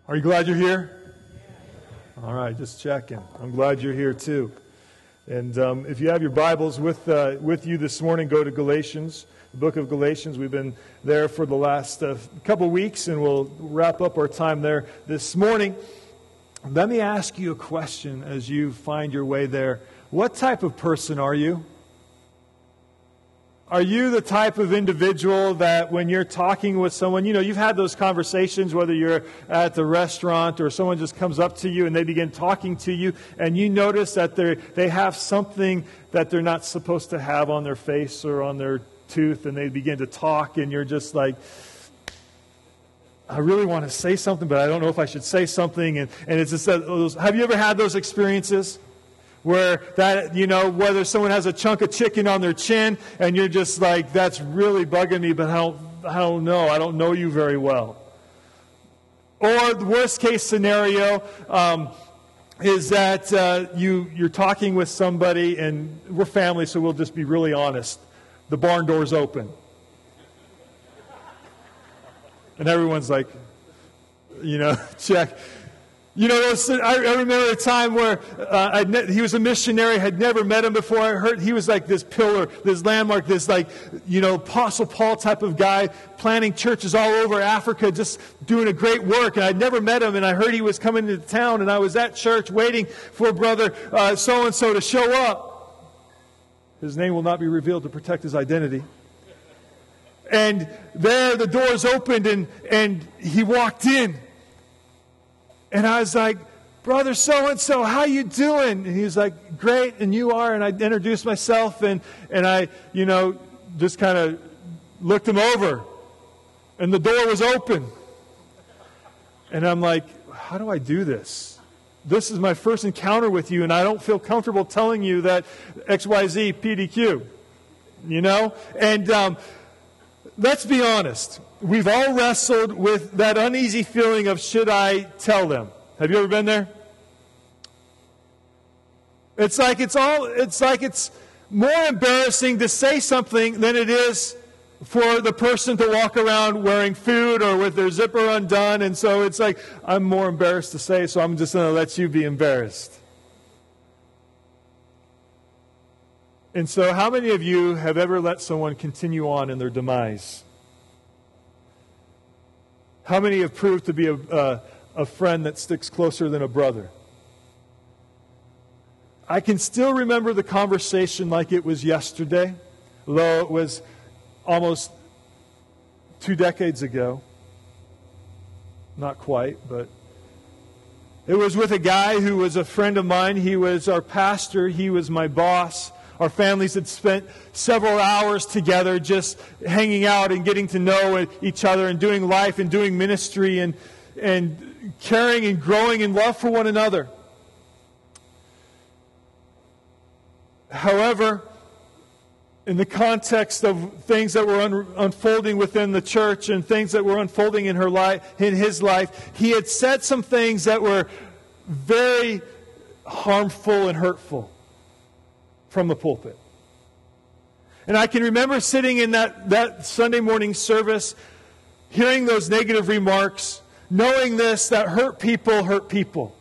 Are you glad you're here? All right, just checking. I'm glad you're here too. And if you have your Bibles with you this morning, go to Galatians, the book of Galatians. We've been there for the last couple weeks, and we'll wrap up our time there this morning. Let me ask you a question as you find your way there. What type of person are you? Are you the type of individual that when you're talking with someone, you've had those conversations, whether you're at the restaurant or someone just comes up to you and they begin talking to you, and you notice that they have something that they're not supposed to have on their face or on their tooth, and they begin to talk, and you're just like, I really want to say something, but I don't know if I should say something. And it's just have you ever had those experiences? Where that, whether someone has a chunk of chicken on their chin and you're just like, that's really bugging me, but I don't know. I don't know you very well. Or the worst case scenario is that you're talking with somebody, and we're family, so we'll just be really honest. The barn door's open. And everyone's like, check. I remember a time where he was a missionary, had never met him before. I heard he was like this pillar, this landmark, this Apostle Paul type of guy, planting churches all over Africa, just doing a great work. And I'd never met him, and I heard he was coming to town, and I was at church waiting for brother so-and-so to show up. His name will not be revealed to protect his identity. And there the doors opened, and he walked in. And I was like, brother so-and-so, how you doing? And he was like, great, and you are? And I introduced myself, and I, just kind of looked him over. And the door was open. And I'm like, how do I do this? This is my first encounter with you, and I don't feel comfortable telling you that XYZ PDQ. And let's be honest. We've all wrestled with that uneasy feeling of, should I tell them? Have you ever been there? It's like it's more embarrassing to say something than it is for the person to walk around wearing food or with their zipper undone. And so it's like, I'm more embarrassed to say, so I'm just going to let you be embarrassed. And so how many of you have ever let someone continue on in their demise? How many have proved to be a friend that sticks closer than a brother? I can still remember the conversation like it was yesterday, though it was almost 2 decades ago. Not quite, but it was with a guy who was a friend of mine. He was our pastor. He was my boss. Our families had spent several hours together just hanging out and getting to know each other and doing life and doing ministry and caring and growing in love for one another. However, in the context of things that were unfolding within the church and things that were unfolding in his life, he had said some things that were very harmful and hurtful from the pulpit. And I can remember sitting in that Sunday morning service, hearing those negative remarks, knowing this, that hurt people hurt people.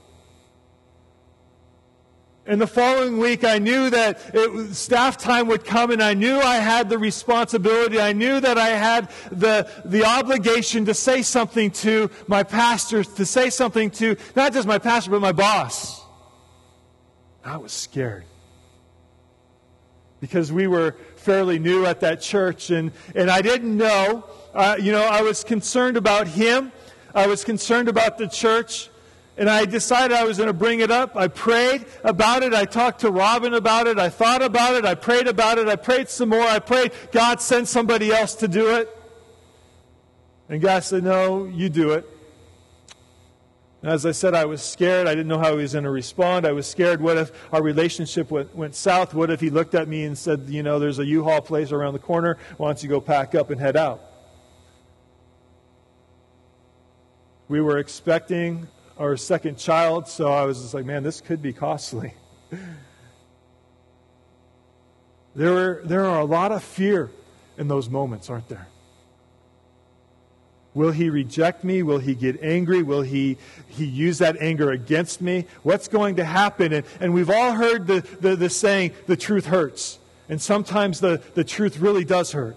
And the following week, I knew that staff time would come, and I knew I had the responsibility. I knew that I had the obligation to say something to my pastor, to say something to not just my pastor, but my boss. I was scared. Because we were fairly new at that church, and I didn't know. I was concerned about him. I was concerned about the church. And I decided I was going to bring it up. I prayed about it. I talked to Robin about it. I thought about it. I prayed about it. I prayed some more. I prayed, God, send somebody else to do it. And God said, no, you do it. As I said, I was scared. I didn't know how he was going to respond. I was scared. What if our relationship went south? What if he looked at me and said, there's a U-Haul place around the corner. Why don't you go pack up and head out? We were expecting our second child, so I was just like, man, this could be costly. There are a lot of fear in those moments, aren't there? Will he reject me? Will he get angry? Will he use that anger against me? What's going to happen? And we've all heard the saying, the truth hurts. And sometimes the truth really does hurt.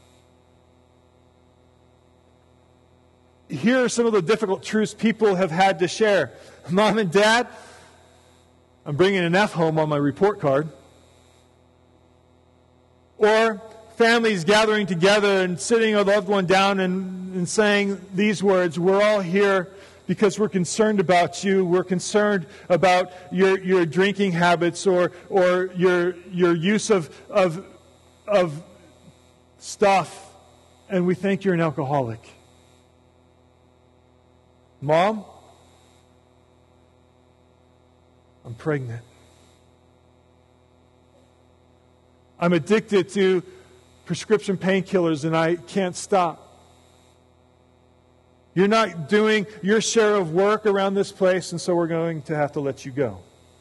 Here are some of the difficult truths people have had to share. Mom and Dad, I'm bringing an F home on my report card. Or families gathering together and sitting a loved one down and saying these words, we're all here because we're concerned about you. We're concerned about your drinking habits or your use of stuff, and we think you're an alcoholic. Mom, I'm pregnant. I'm addicted to prescription painkillers and I can't stop. You're not doing your share of work around this place, and so we're going to have to let you go.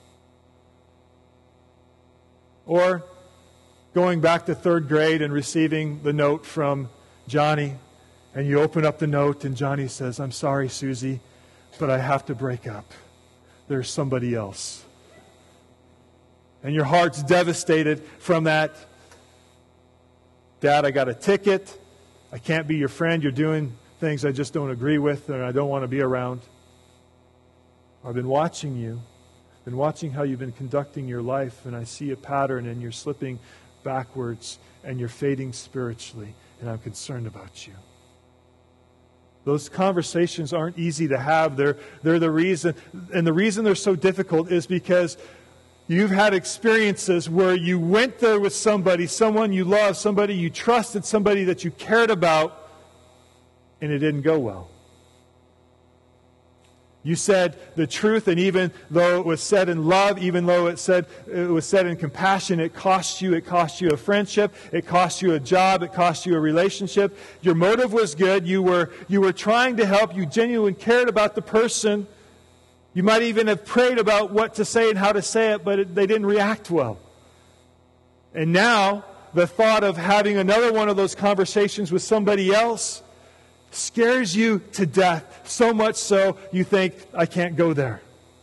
Or going back to 3rd grade and receiving the note from Johnny, and you open up the note and Johnny says, I'm sorry, Susie, but I have to break up. There's somebody else. And your heart's devastated from that. Dad, I got a ticket. I can't be your friend. You're doing things I just don't agree with and I don't want to be around. I've been watching you. I've been watching how you've been conducting your life, and I see a pattern, and you're slipping backwards and you're fading spiritually, and I'm concerned about you. Those conversations aren't easy to have. They're the reason, and the reason they're so difficult is because you've had experiences where you went there with somebody, someone you loved, somebody you trusted, somebody that you cared about, and it didn't go well. You said the truth, and even though it was said in love, even though it was said in compassion, it cost you. It cost you a friendship. It cost you a job. It cost you a relationship. Your motive was good. You were trying to help. You genuinely cared about the person. You might even have prayed about what to say and how to say it, but they didn't react well. And now, the thought of having another one of those conversations with somebody else scares you to death, so much so you think, I can't go there.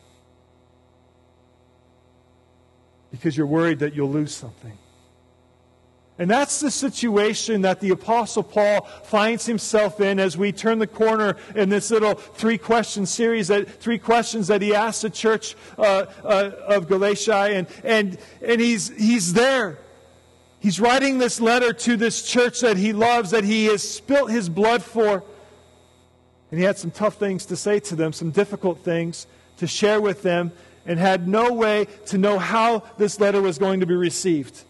Because you're worried that you'll lose something. And that's the situation that the Apostle Paul finds himself in as we turn the corner in this little 3-question series, 3 questions that he asked the church of Galatia. And he's there. He's writing this letter to this church that he loves, that he has spilt his blood for. And he had some tough things to say to them, some difficult things to share with them, and had no way to know how this letter was going to be received.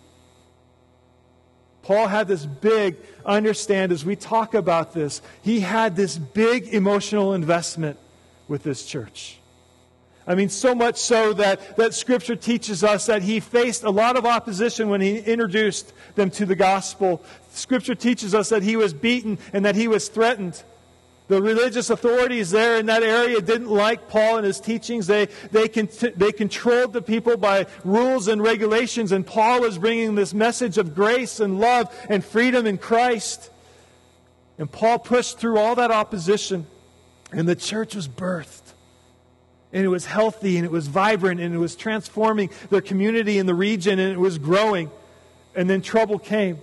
Paul had this big, understand as we talk about this, he had this big emotional investment with this church. I mean, so much so that Scripture teaches us that he faced a lot of opposition when he introduced them to the gospel. Scripture teaches us that he was beaten and that he was threatened. The religious authorities there in that area didn't like Paul and his teachings. They controlled the people by rules and regulations, and Paul was bringing this message of grace and love and freedom in Christ. And Paul pushed through all that opposition, and the church was birthed. And it was healthy, and it was vibrant, and it was transforming their community in the region, and it was growing. And then trouble came.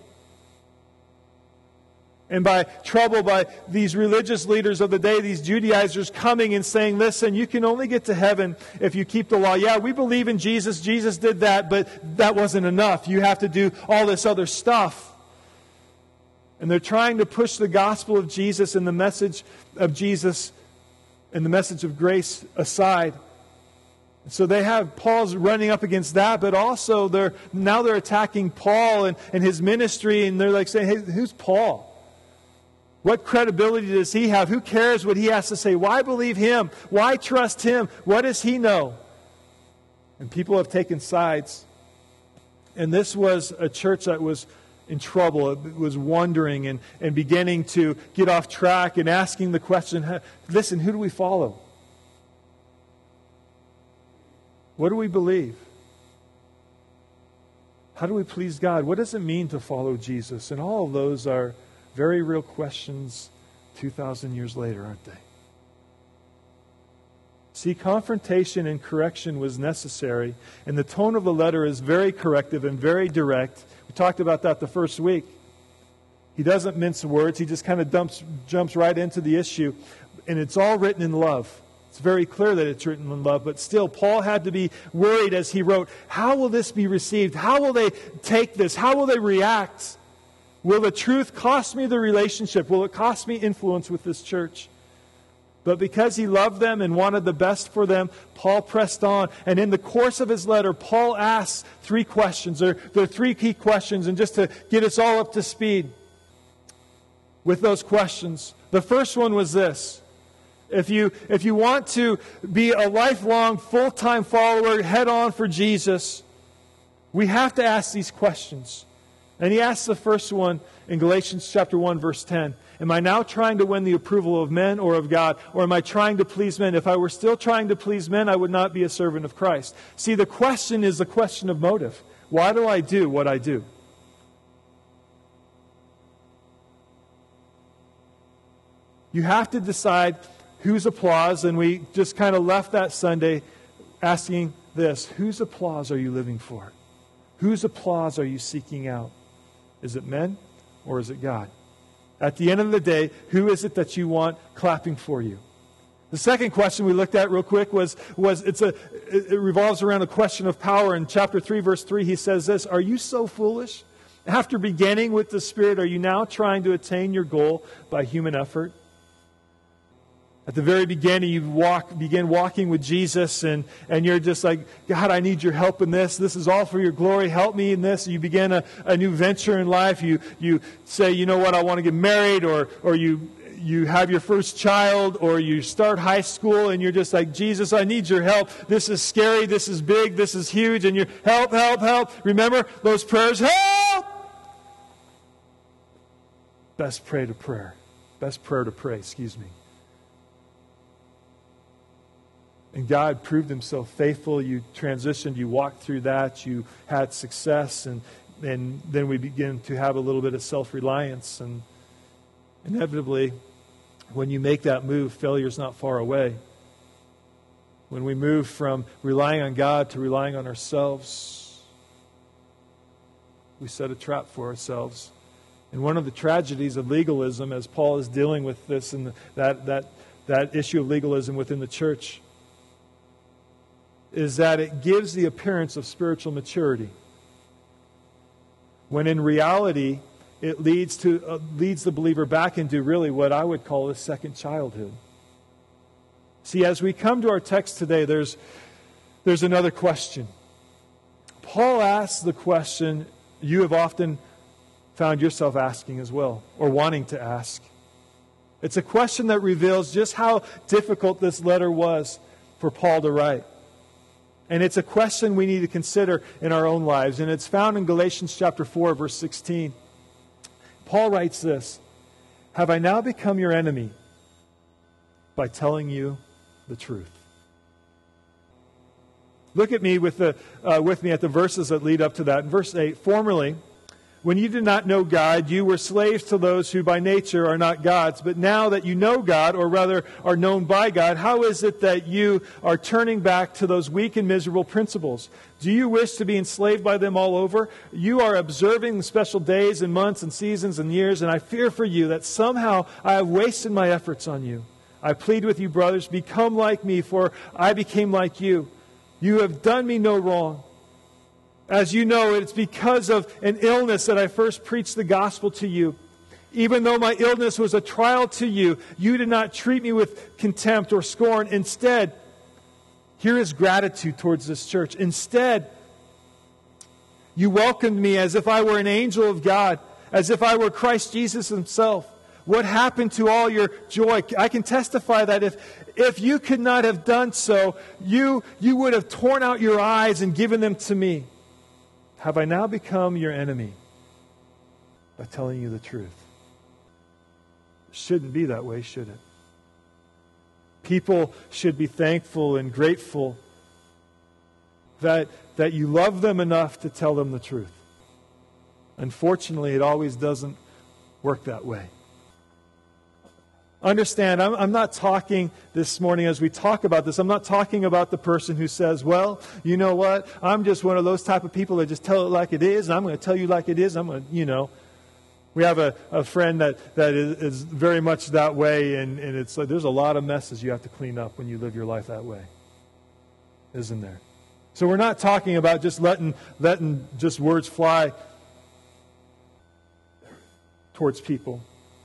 And by trouble, by these religious leaders of the day, these Judaizers coming and saying, listen, you can only get to heaven if you keep the law. Yeah, we believe in Jesus. Jesus did that, but that wasn't enough. You have to do all this other stuff. And they're trying to push the gospel of Jesus and the message of Jesus and the message of grace aside. So they have Paul's running up against that, but also they're attacking Paul and his ministry, and they're like saying, hey, who's Paul? What credibility does he have? Who cares what he has to say? Why believe him? Why trust him? What does he know? And people have taken sides. And this was a church that was in trouble. It was wandering and beginning to get off track and asking the question, listen, who do we follow? What do we believe? How do we please God? What does it mean to follow Jesus? And all of those are very real questions 2,000 years later, aren't they? See, confrontation and correction was necessary, and the tone of the letter is very corrective and very direct. We talked about that the first week. He doesn't mince words. He just kind of jumps right into the issue, and it's all written in love. It's very clear that it's written in love, but still, Paul had to be worried as he wrote, how will this be received? How will they take this? How will they react? Will the truth cost me the relationship? Will it cost me influence with this church? But because he loved them and wanted the best for them, Paul pressed on. And in the course of his letter, Paul asks 3 questions. There are 3 key questions, and just to get us all up to speed with those questions. The first one was this. If you want to be a lifelong, full-time follower, head on for Jesus, we have to ask these questions. And he asks the first one in Galatians chapter 1, verse 10. Am I now trying to win the approval of men or of God? Or am I trying to please men? If I were still trying to please men, I would not be a servant of Christ. See, the question is the question of motive. Why do I do what I do? You have to decide whose applause, and we just kind of left that Sunday asking this: whose applause are you living for? Whose applause are you seeking out? Is it men or is it God? At the end of the day, who is it that you want clapping for you? The second question we looked at real quick was it revolves around a question of power. In chapter 3, verse 3, he says this: are you so foolish? After beginning with the Spirit, are you now trying to attain your goal by human effort? At the very beginning, you begin walking with Jesus, and you're just like, God, I need your help in this. This is all for your glory. Help me in this. You begin a new venture in life. You say, you know what, I want to get married, or you have your first child, or you start high school, and you're just like, Jesus, I need your help. This is scary. This is big. This is huge. And you're, help, help, help. Remember those prayers? Help! Best prayer to pray, excuse me. And God proved himself faithful. You transitioned, you walked through that, you had success, and then we begin to have a little bit of self-reliance. And inevitably, when you make that move, failure's not far away. When we move from relying on God to relying on ourselves, we set a trap for ourselves. And one of the tragedies of legalism, as Paul is dealing with this and that issue of legalism within the church, is that it gives the appearance of spiritual maturity, when in reality it leads the believer back into really what I would call a second childhood. See, as we come to our text today, there's another question. Paul asks the question you have often found yourself asking as well, or wanting to ask. It's a question that reveals just how difficult this letter was for Paul to write. And it's a question we need to consider in our own lives. And it's found in Galatians chapter 4, verse 16. Paul writes this: have I now become your enemy by telling you the truth? Look at me with me at the verses that lead up to that. In verse 8, formerly, when you did not know God, you were slaves to those who by nature are not gods. But now that you know God, or rather are known by God, how is it that you are turning back to those weak and miserable principles? Do you wish to be enslaved by them all over? You are observing the special days and months and seasons and years, and I fear for you that somehow I have wasted my efforts on you. I plead with you, brothers, become like me, for I became like you. You have done me no wrong. As you know, it's because of an illness that I first preached the gospel to you. Even though my illness was a trial to you, you did not treat me with contempt or scorn. Instead, here is gratitude towards this church. Instead, you welcomed me as if I were an angel of God, as if I were Christ Jesus himself. What happened to all your joy? I can testify that if you could not have done so, you would have torn out your eyes and given them to me. Have I now become your enemy by telling you the truth? It shouldn't be that way, should it? People should be thankful and grateful that you love them enough to tell them the truth. Unfortunately, it always doesn't work that way. Understand, I'm not talking this morning as we talk about this, I'm not talking about the person who says, well, you know what, I'm just one of those type of people that just tell it like it is, and I'm going to tell you like it is, I'm going to, We have a friend that is very much that way, and it's like there's a lot of messes you have to clean up when you live your life that way, isn't there? So we're not talking about just letting just words fly towards people.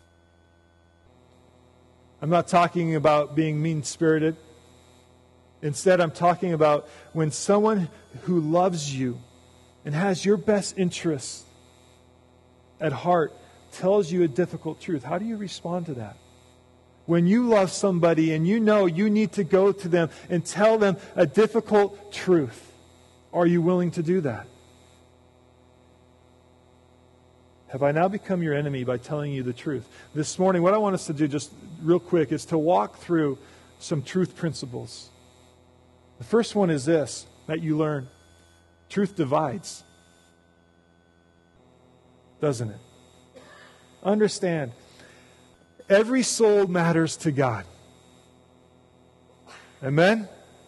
I'm not talking about being mean-spirited. Instead, I'm talking about when someone who loves you and has your best interests at heart tells you a difficult truth. How do you respond to that? When you love somebody and you know you need to go to them and tell them a difficult truth, are you willing to do that? Have I now become your enemy by telling you the truth? This morning, what I want us to do just real quick is to walk through some truth principles. The first one is this, that you learn. Truth divides. Doesn't it? Understand, every soul matters to God. Amen?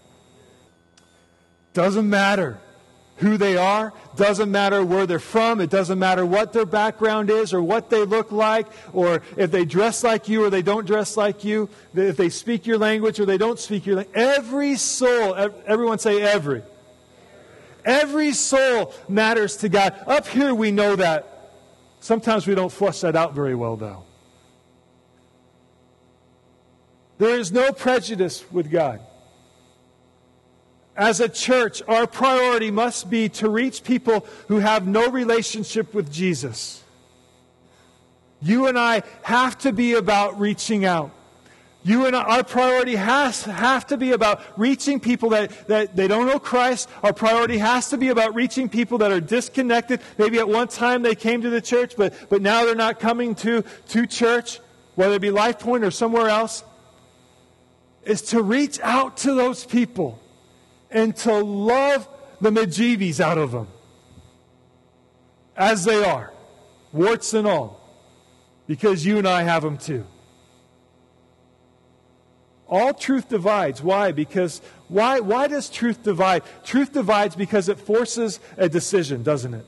Doesn't matter who they are, doesn't matter where they're from, it doesn't matter what their background is or what they look like, or if they dress like you or they don't dress like you, if they speak your language or they don't speak your language. Every soul, everyone say every. Every soul matters to God. Up here we know that. Sometimes we don't flush that out very well, though. There is no prejudice with God. As a church, our priority must be to reach people who have no relationship with Jesus. You and I have to be about reaching out. You and our priority have to be about reaching people that they don't know Christ. Our priority has to be about reaching people that are disconnected. Maybe at one time they came to the church, but now they're not coming to church, whether it be Life Point or somewhere else. Is to reach out to those people and to love the bejeebies out of them as they are, warts and all, because you and I have them too. All truth divides. Why? Because why does truth divide? Truth divides because it forces a decision, doesn't it?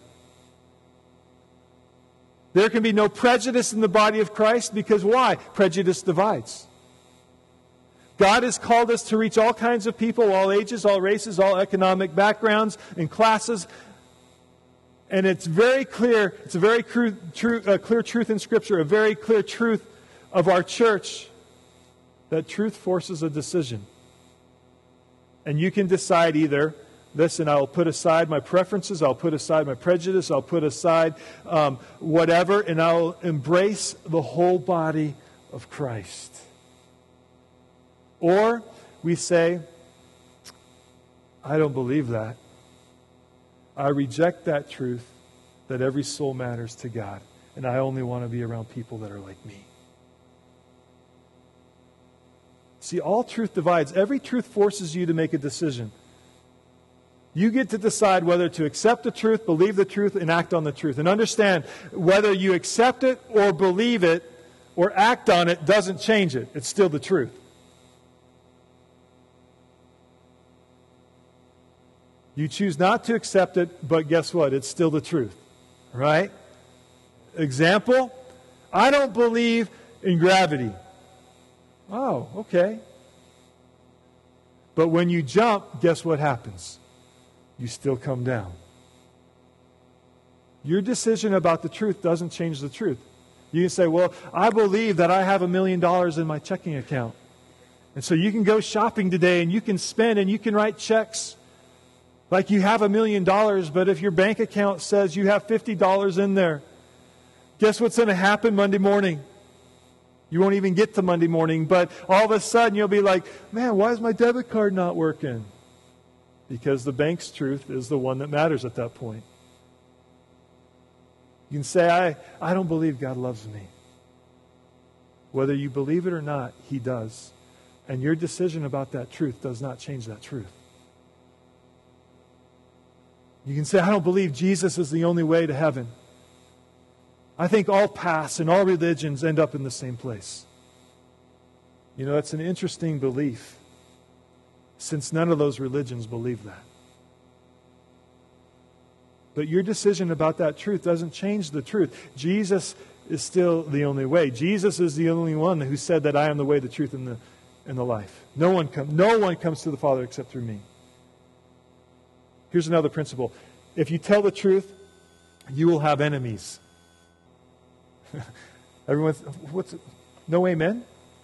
There can be no prejudice in the body of Christ because why? Prejudice divides. God has called us to reach all kinds of people, all ages, all races, all economic backgrounds and classes. And it's very clear, it's a very clear truth in Scripture, a very clear truth of our church, that truth forces a decision. And you can decide either, listen, I'll put aside my preferences, I'll put aside my prejudice, I'll put aside whatever, and I'll embrace the whole body of Christ. Or we say, I don't believe that. I reject that truth that every soul matters to God, and I only want to be around people that are like me. See, all truth divides. Every truth forces you to make a decision. You get to decide whether to accept the truth, believe the truth, and act on the truth. And understand, whether you accept it or believe it or act on it doesn't change it. It's still the truth. You choose not to accept it, but guess what? It's still the truth. Right? Example, I don't believe in gravity. Oh, okay. But when you jump, guess what happens? You still come down. Your decision about the truth doesn't change the truth. You can say, well, I believe that I have $1 million in my checking account. And so you can go shopping today and you can spend and you can write checks like you have $1 million, but if your bank account says you have $50 in there, guess what's going to happen Monday morning? You won't even get to Monday morning, but all of a sudden you'll be like, man, why is my debit card not working? Because the bank's truth is the one that matters at that point. You can say, I don't believe God loves me. Whether you believe it or not, He does. And your decision about that truth does not change that truth. You can say, I don't believe Jesus is the only way to heaven. I think all paths and all religions end up in the same place. You know, that's an interesting belief, since none of those religions believe that. But your decision about that truth doesn't change the truth. Jesus is still the only way. Jesus is the only one who said that I am the way, the truth, and the life. No one comes to the Father except through me. Here's another principle. If you tell the truth, you will have enemies. Everyone's, no amen?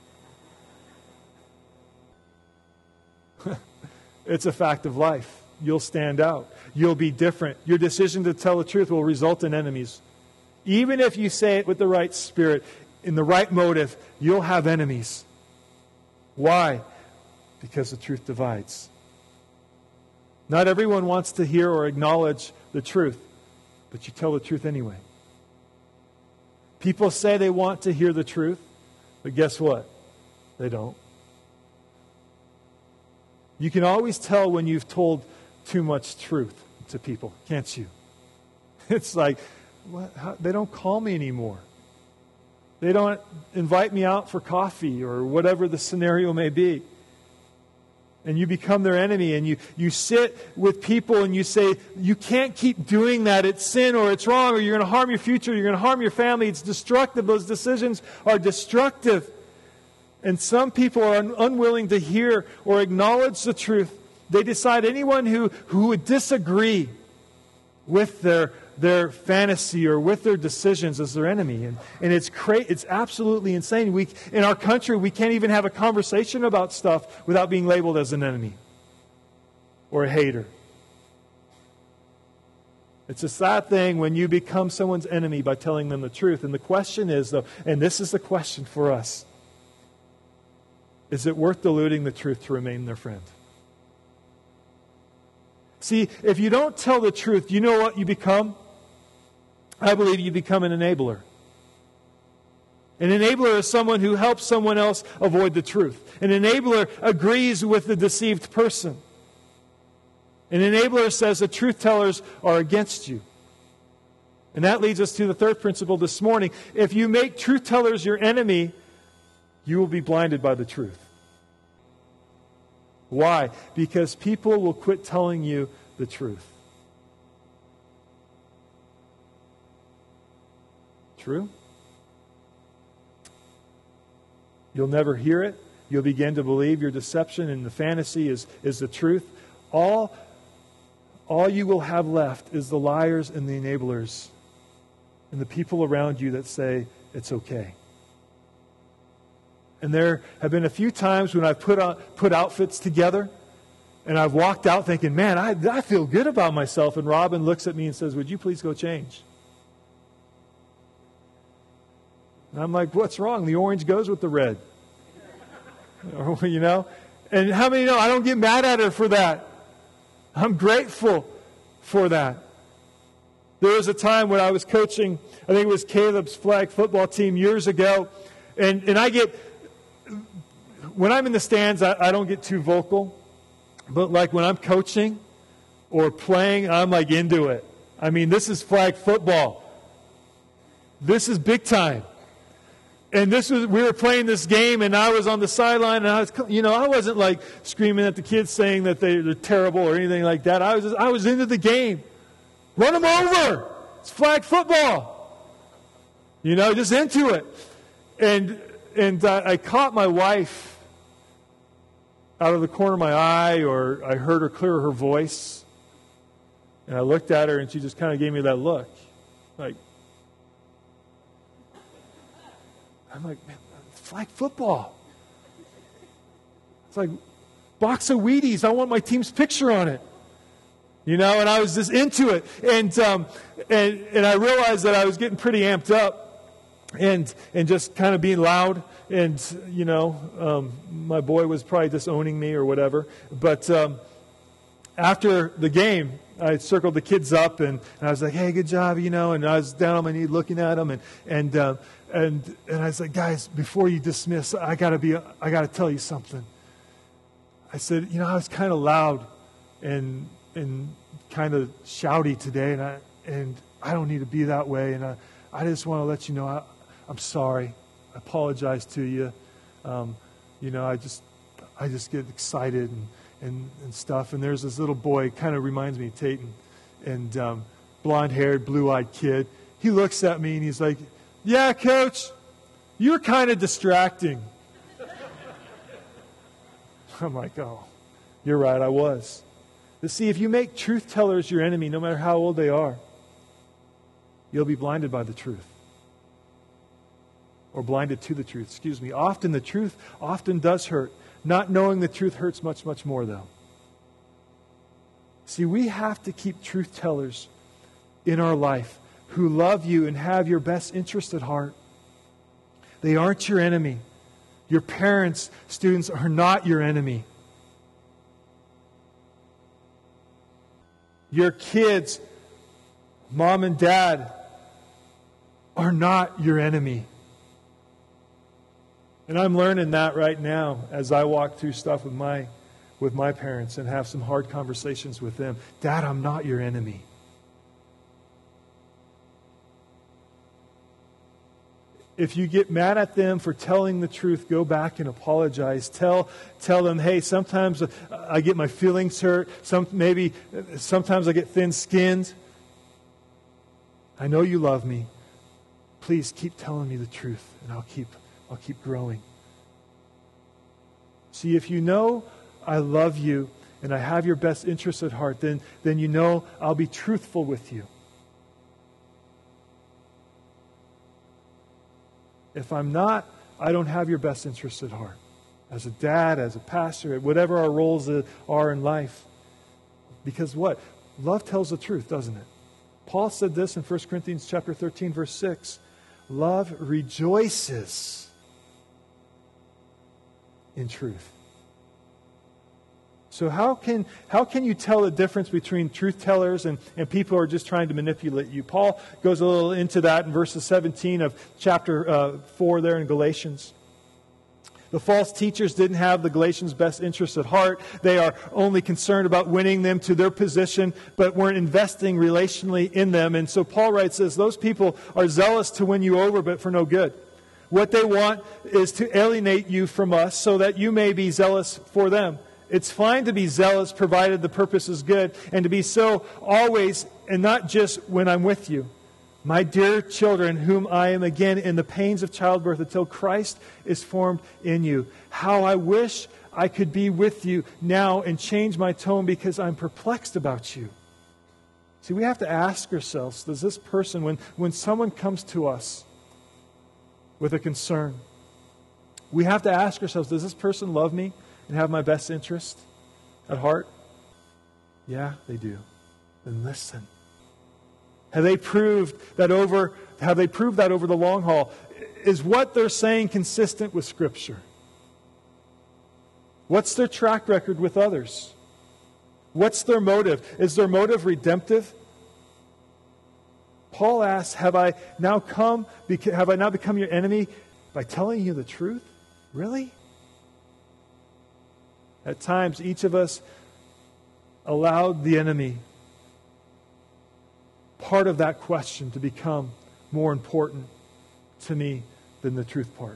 It's a fact of life. You'll stand out. You'll be different. Your decision to tell the truth will result in enemies. Even if you say it with the right spirit, in the right motive, you'll have enemies. Why? Because the truth divides. Not everyone wants to hear or acknowledge the truth, but you tell the truth anyway. People say they want to hear the truth, but guess what? They don't. You can always tell when you've told too much truth to people, can't you? It's like, they don't call me anymore. They don't invite me out for coffee or whatever the scenario may be. And you become their enemy, and you sit with people and you say, you can't keep doing that. It's sin, or it's wrong, or you're going to harm your future, you're going to harm your family. It's destructive. Those decisions are destructive. And some people are unwilling to hear or acknowledge the truth. They decide anyone who would disagree with their fantasy or with their decisions as their enemy. And it's absolutely insane. In our country, we can't even have a conversation about stuff without being labeled as an enemy or a hater. It's a sad thing when you become someone's enemy by telling them the truth. And the question is, though, and this is the question for us, is it worth diluting the truth to remain their friend? See, if you don't tell the truth, you know what you become? I believe you become an enabler. An enabler is someone who helps someone else avoid the truth. An enabler agrees with the deceived person. An enabler says the truth tellers are against you. And that leads us to the third principle this morning. If you make truth tellers your enemy, you will be blinded by the truth. Why? Because people will quit telling you the truth. True? You'll never hear it. You'll begin to believe your deception and the fantasy is the truth. All you will have left is the liars and the enablers and the people around you that say it's okay. And there have been a few times when I've put outfits together and I've walked out thinking, man, I feel good about myself. And Robin looks at me and says, would you please go change? And I'm like, what's wrong? The orange goes with the red. You know? And how many know I don't get mad at her for that? I'm grateful for that. There was a time when I was coaching, I think it was Caleb's flag football team years ago, and when I'm in the stands, I don't get too vocal. But like when I'm coaching or playing, I'm like into it. I mean, this is flag football. This is big time. And we were playing this game, and I was on the sideline, and I wasn't like screaming at the kids saying that they're terrible or anything like that. I was into the game. Run them over. It's flag football. You know, just into it. And I caught my wife out of the corner of my eye, or I heard her clear her voice. And I looked at her, and she just kind of gave me that look. Like, I'm like, man, flag football. It's like box of Wheaties. I want my team's picture on it. You know, and I was just into it. And I realized that I was getting pretty amped up and just kind of being loud. And, you know, my boy was probably disowning me or whatever. But after the game, I circled the kids up and I was like, hey, good job, you know. And I was down on my knee looking at them. And I was like, guys, before you dismiss, I got to tell you something. I said, you know, I was kind of loud and kind of shouty today, and I don't need to be that way. And I just want to let you know I'm sorry. I apologize to you. I just get excited and stuff. And there's this little boy, kind of reminds me of Tayton, and blonde-haired, blue-eyed kid. He looks at me and he's like, "Yeah, Coach, you're kind of distracting." I'm like, "Oh, you're right, I was." But see, if you make truth tellers your enemy, no matter how old they are, you'll be blinded by the truth. Or blinded to the truth, Often the truth does hurt. Not knowing the truth hurts much, much more, though. See, we have to keep truth tellers in our life who love you and have your best interest at heart. They aren't your enemy. Your parents, students, are not your enemy. Your kids, mom and dad, are not your enemy. And I'm learning that right now as I walk through stuff with my parents and have some hard conversations with them. Dad, I'm not your enemy. If you get mad at them for telling the truth, go back and apologize. Tell them, "Hey, sometimes I get my feelings hurt. Sometimes I get thin-skinned. I know you love me. Please keep telling me the truth, and I'll keep growing." See, if you know I love you and I have your best interests at heart, then you know I'll be truthful with you. If I'm not, I don't have your best interests at heart. As a dad, as a pastor, whatever our roles are in life. Because what? Love tells the truth, doesn't it? Paul said this in 1 Corinthians chapter 13, verse 6. Love rejoices in truth. So how can you tell the difference between truth tellers and people who are just trying to manipulate you? Paul goes a little into that in verses 17 of chapter 4 there in Galatians. The false teachers didn't have the Galatians' best interests at heart. They are only concerned about winning them to their position, but weren't investing relationally in them. And so Paul writes this, those people are zealous to win you over, but for no good. What they want is to alienate you from us so that you may be zealous for them. It's fine to be zealous provided the purpose is good, and to be so always and not just when I'm with you. My dear children, whom I am again in the pains of childbirth until Christ is formed in you. How I wish I could be with you now and change my tone because I'm perplexed about you. See, we have to ask ourselves, does this person, when someone comes to us with a concern, we have to ask ourselves, does this person love me and have my best interest at heart? Yeah, they do. Then listen. Have they proved that over the long haul? Is what they're saying consistent with Scripture? What's their track record with others? What's their motive? Is their motive redemptive? Paul asks, have I now become your enemy by telling you the truth? Really? At times, each of us allowed the enemy, part of that question, to become more important to me than the truth part.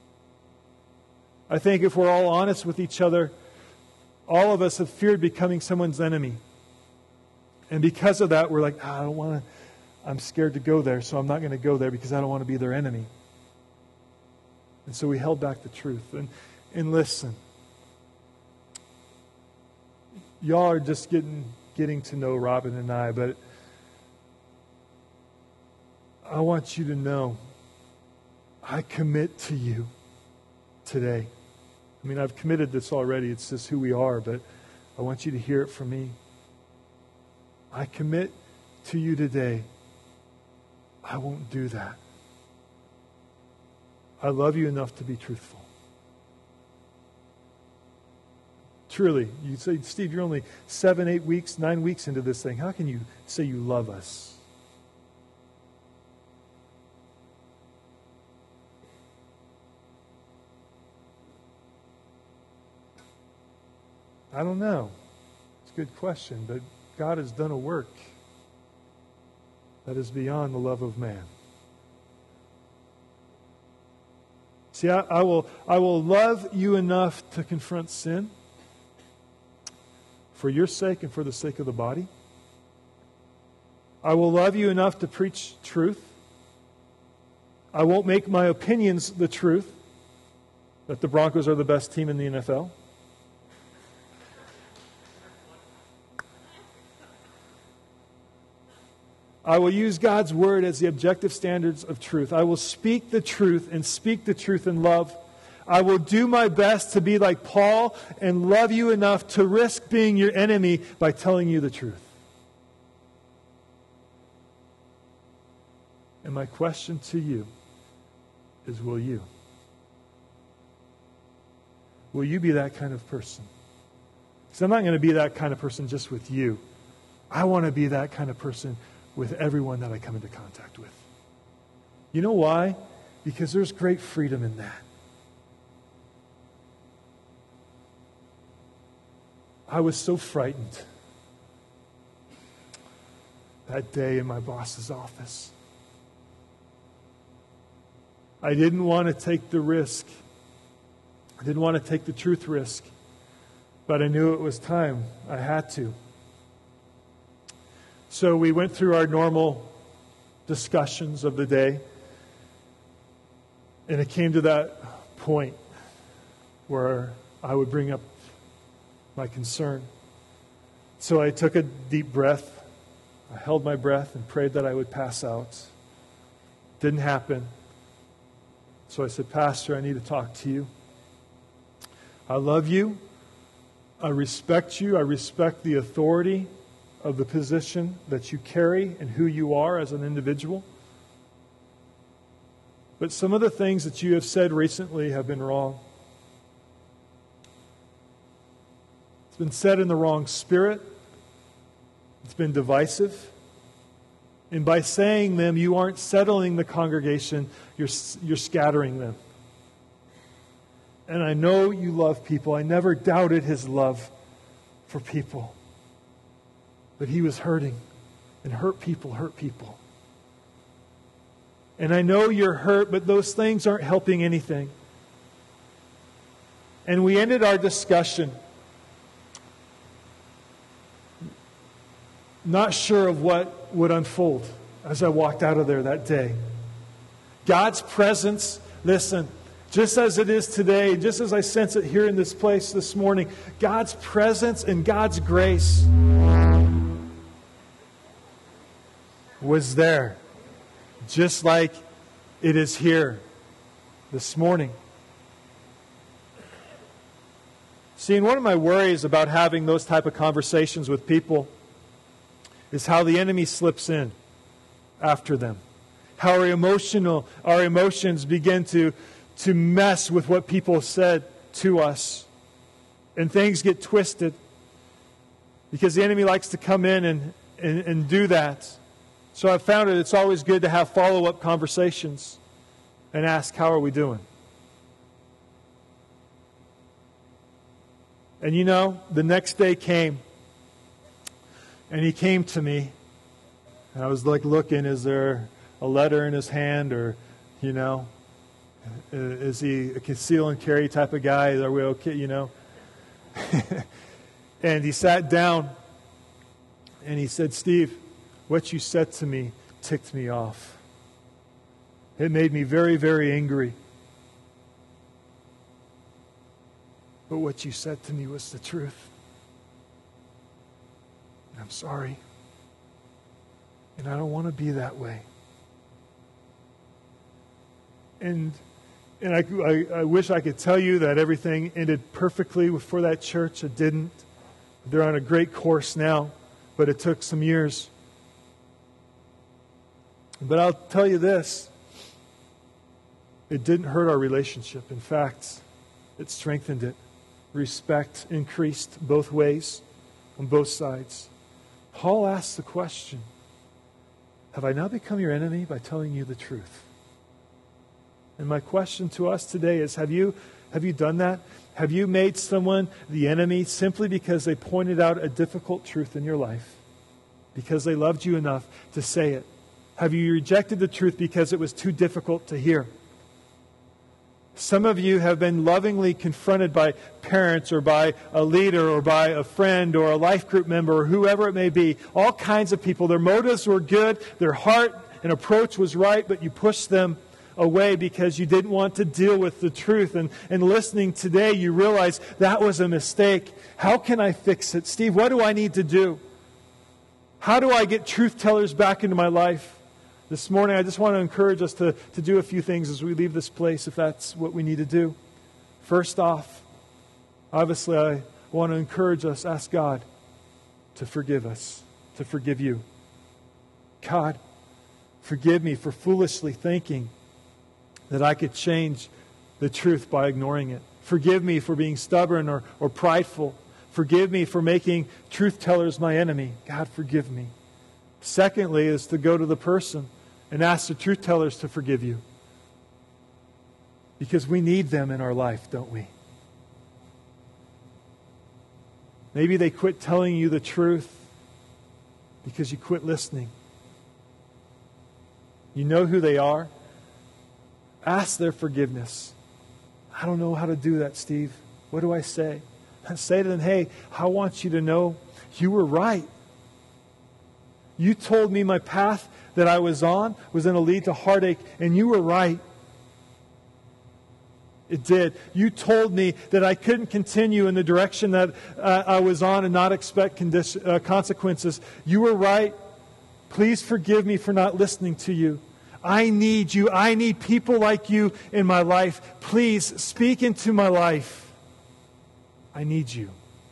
I think if we're all honest with each other, all of us have feared becoming someone's enemy. And because of that, we're like, I'm scared to go there, so I'm not going to go there because I don't want to be their enemy. And so we held back the truth. And listen, y'all are just getting to know Robin and I, but I want you to know I commit to you today. I mean, I've committed this already. It's just who we are, but I want you to hear it from me. I commit to you today. I won't do that. I love you enough to be truthful. Truly, you say, Steve, you're only 7, 8 weeks, 9 weeks into this thing. How can you say you love us? I don't know. It's a good question, but God has done a work that is beyond the love of man. See, I will love you enough to confront sin for your sake and for the sake of the body. I will love you enough to preach truth. I won't make my opinions the truth, that the Broncos are the best team in the NFL. I will use God's word as the objective standards of truth. I will speak the truth and speak the truth in love. I will do my best to be like Paul and love you enough to risk being your enemy by telling you the truth. And my question to you is, will you? Will you be that kind of person? Because I'm not going to be that kind of person just with you. I want to be that kind of person with everyone that I come into contact with. You know why? Because there's great freedom in that. I was so frightened that day in my boss's office. I didn't want to take the risk. I didn't want to take the truth risk. But I knew it was time. I had to. So we went through our normal discussions of the day. And it came to that point where I would bring up my concern. So I took a deep breath. I held my breath and prayed that I would pass out. Didn't happen. So I said, Pastor, I need to talk to you. I love you. I respect you. I respect the authority of the position that you carry and who you are as an individual. But some of the things that you have said recently have been wrong. It's been said in the wrong spirit. It's been divisive. And by saying them, you aren't settling the congregation, you're scattering them. And I know you love people. I never doubted his love for people. But he was hurting. And hurt people hurt people. And I know you're hurt, but those things aren't helping anything. And we ended our discussion not sure of what would unfold as I walked out of there that day. God's presence, listen, just as it is today, just as I sense it here in this place this morning, God's presence and God's grace was there, just like it is here this morning. See, and one of my worries about having those type of conversations with people is how the enemy slips in after them. How our emotions begin to mess with what people said to us. And things get twisted because the enemy likes to come in and do that. So I've found it's always good to have follow-up conversations and ask, how are we doing? And you know, the next day came. And he came to me. And I was like looking, is there a letter in his hand? Or, you know, is he a conceal and carry type of guy? Are we okay, you know? And he sat down. And he said, Steve, what you said to me ticked me off. It made me very, very angry. But what you said to me was the truth. And I'm sorry. And I don't want to be that way. And I wish I could tell you that everything ended perfectly for that church. It didn't. They're on a great course now, but it took some years. But I'll tell you this. It didn't hurt our relationship. In fact, it strengthened it. Respect increased both ways, on both sides. Paul asks the question, have I now become your enemy by telling you the truth? And my question to us today is, have you done that? Have you made someone the enemy simply because they pointed out a difficult truth in your life? Because they loved you enough to say it? Have you rejected the truth because it was too difficult to hear? Some of you have been lovingly confronted by parents or by a leader or by a friend or a life group member or whoever it may be. All kinds of people. Their motives were good. Their heart and approach was right, but you pushed them away because you didn't want to deal with the truth. And listening today, you realize that was a mistake. How can I fix it? Steve, what do I need to do? How do I get truth tellers back into my life? This morning, I just want to encourage us to do a few things as we leave this place, if that's what we need to do. First off, obviously, I want to encourage us, ask God to forgive us, to forgive you. God, forgive me for foolishly thinking that I could change the truth by ignoring it. Forgive me for being stubborn or prideful. Forgive me for making truth tellers my enemy. God, forgive me. Secondly, is to go to the person and ask the truth tellers to forgive you. Because we need them in our life, don't we? Maybe they quit telling you the truth because you quit listening. You know who they are. Ask their forgiveness. I don't know how to do that, Steve. What do I say? I say to them, hey, I want you to know you were right. You told me my path that I was on was going to lead to heartache, and you were right. It did. You told me that I couldn't continue in the direction that I was on and not expect consequences. You were right. Please forgive me for not listening to you. I need you. I need people like you in my life. Please speak into my life. I need you.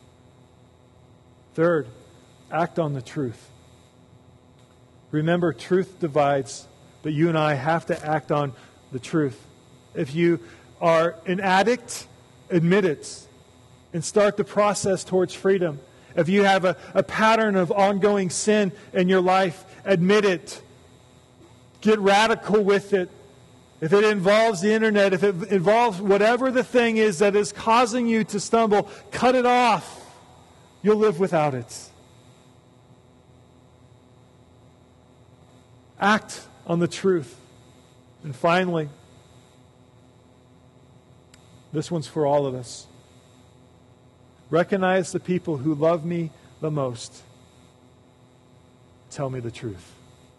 Third, act on the truth. Remember, truth divides, but you and I have to act on the truth. If you are an addict, admit it and start the process towards freedom. If you have a pattern of ongoing sin in your life, admit it. Get radical with it. If it involves the internet, if it involves whatever the thing is that is causing you to stumble, cut it off. You'll live without it. Act on the truth. And finally, this one's for all of us. Recognize the people who love me the most. Tell me the truth.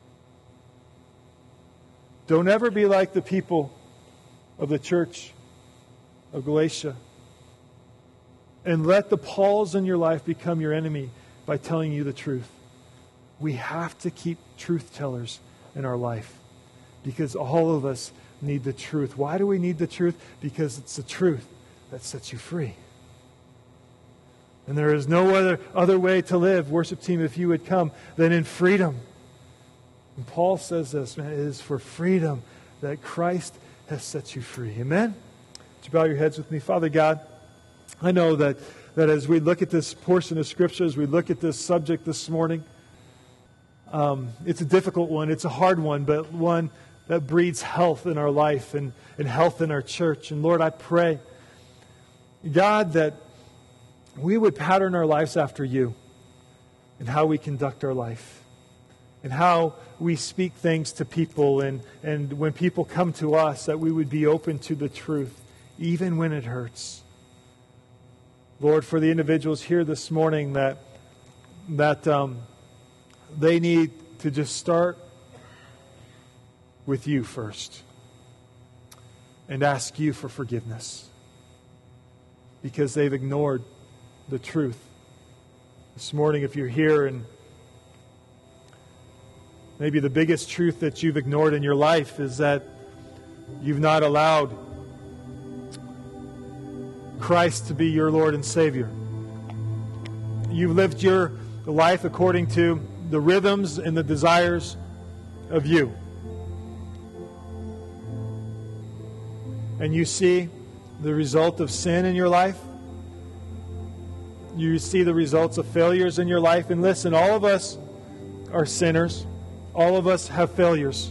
Don't ever be like the people of the church of Galatia. And let the Pauls in your life become your enemy by telling you the truth. We have to keep truth tellers in our life because all of us need the truth. Why do we need the truth? Because it's the truth that sets you free. And there is no other way to live, worship team, if you would come, than in freedom. And Paul says this, man, it is for freedom that Christ has set you free. Amen? Would you bow your heads with me? Father God, I know that as we look at this portion of Scripture, as we look at this subject this morning, it's a difficult one. It's a hard one, but one that breeds health in our life and health in our church. And Lord, I pray, God, that we would pattern our lives after you and how we conduct our life and how we speak things to people. And when people come to us, that we would be open to the truth, even when it hurts. Lord, for the individuals here this morning that they need to just start with you first and ask you for forgiveness because they've ignored the truth. This morning, if you're here and maybe the biggest truth that you've ignored in your life is that you've not allowed Christ to be your Lord and Savior. You've lived your life according to the rhythms and the desires of you. And you see the result of sin in your life. You see the results of failures in your life. And listen, all of us are sinners. All of us have failures.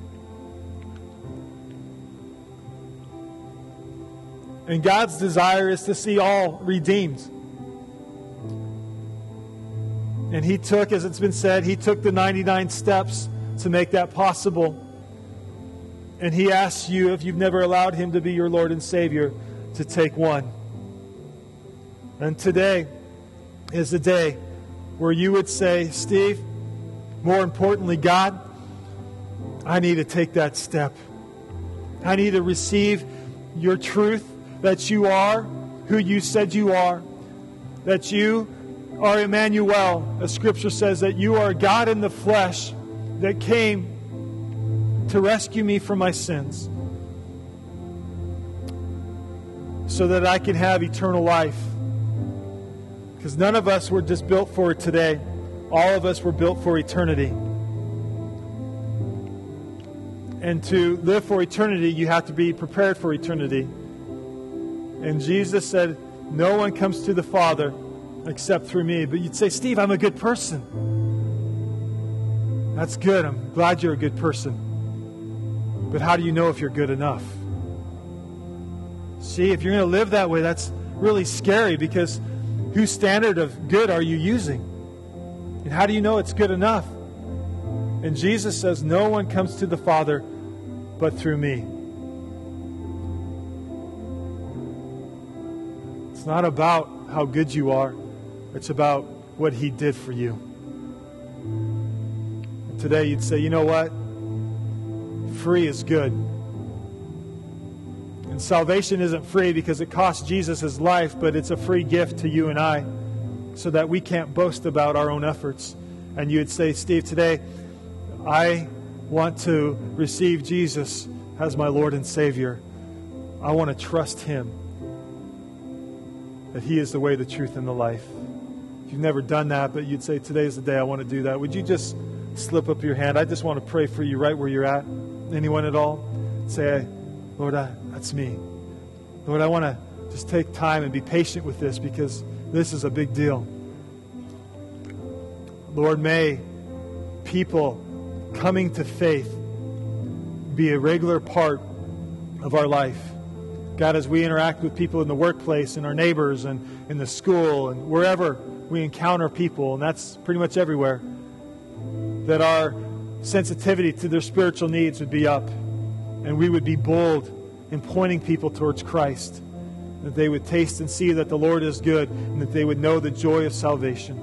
And God's desire is to see all redeemed. And He took, as it's been said, He took the 99 steps to make that possible. And He asks you, if you've never allowed Him to be your Lord and Savior, to take one. And today is the day where you would say, Steve, more importantly, God, I need to take that step. I need to receive your truth that you are who you said you are, that you are Emmanuel. As Scripture says, that you are God in the flesh that came to rescue me from my sins so that I can have eternal life. Because none of us were just built for today. All of us were built for eternity. And to live for eternity, you have to be prepared for eternity. And Jesus said, no one comes to the Father except through me. But you'd say, Steve, I'm a good person. That's good. I'm glad you're a good person. But how do you know if you're good enough? See, if you're going to live that way, that's really scary, because whose standard of good are you using? And how do you know it's good enough? And Jesus says, no one comes to the Father but through me. It's not about how good you are. It's about what He did for you. And today you'd say, you know what? Free is good. And salvation isn't free because it cost Jesus His life, but it's a free gift to you and I, so that we can't boast about our own efforts. And you would say, Steve, today I want to receive Jesus as my Lord and Savior. I want to trust Him, that He is the way, the truth, and the life. If you've never done that, but you'd say, today's the day I want to do that, would you just slip up your hand? I just want to pray for you right where you're at. Anyone at all? Say, Lord, that's me. Lord, I want to just take time and be patient with this, because this is a big deal. Lord, may people coming to faith be a regular part of our life. God, as we interact with people in the workplace, and our neighbors, and in the school, and wherever we encounter people, and that's pretty much everywhere, that our sensitivity to their spiritual needs would be up, and we would be bold in pointing people towards Christ, that they would taste and see that the Lord is good, and that they would know the joy of salvation.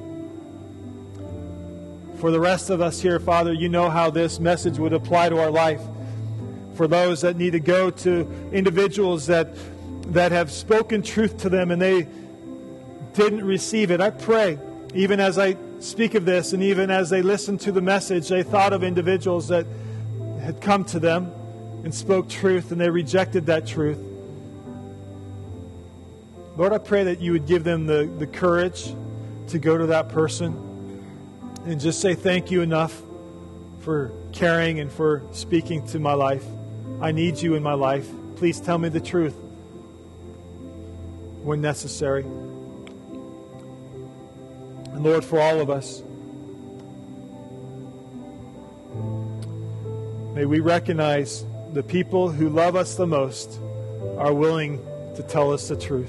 For the rest of us here, Father, you know how this message would apply to our life. For those that need to go to individuals that have spoken truth to them and they didn't receive it, I pray, even as I speak of this, and even as they listened to the message, they thought of individuals that had come to them and spoke truth, and they rejected that truth. Lord, I pray that you would give them the courage to go to that person and just say thank you enough for caring and for speaking to my life. I need you in my life. Please tell me the truth when necessary. And Lord, for all of us, may we recognize the people who love us the most are willing to tell us the truth.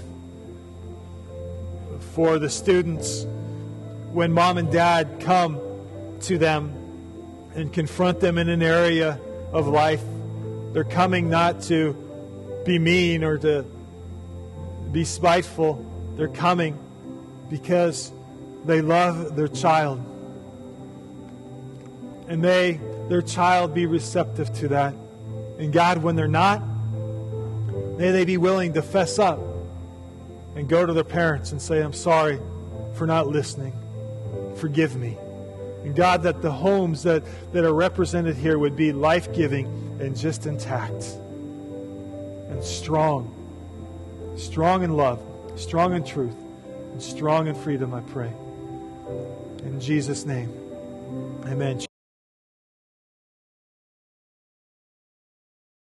For the students, when mom and dad come to them and confront them in an area of life, they're coming not to be mean or to be spiteful. They're coming because they love their child. And may their child be receptive to that. And God, when they're not, may they be willing to fess up and go to their parents and say, I'm sorry for not listening. Forgive me. And God, that the homes that are represented here would be life-giving and just intact and strong. Strong in love, strong in truth, and strong in freedom, I pray. In Jesus' name, amen.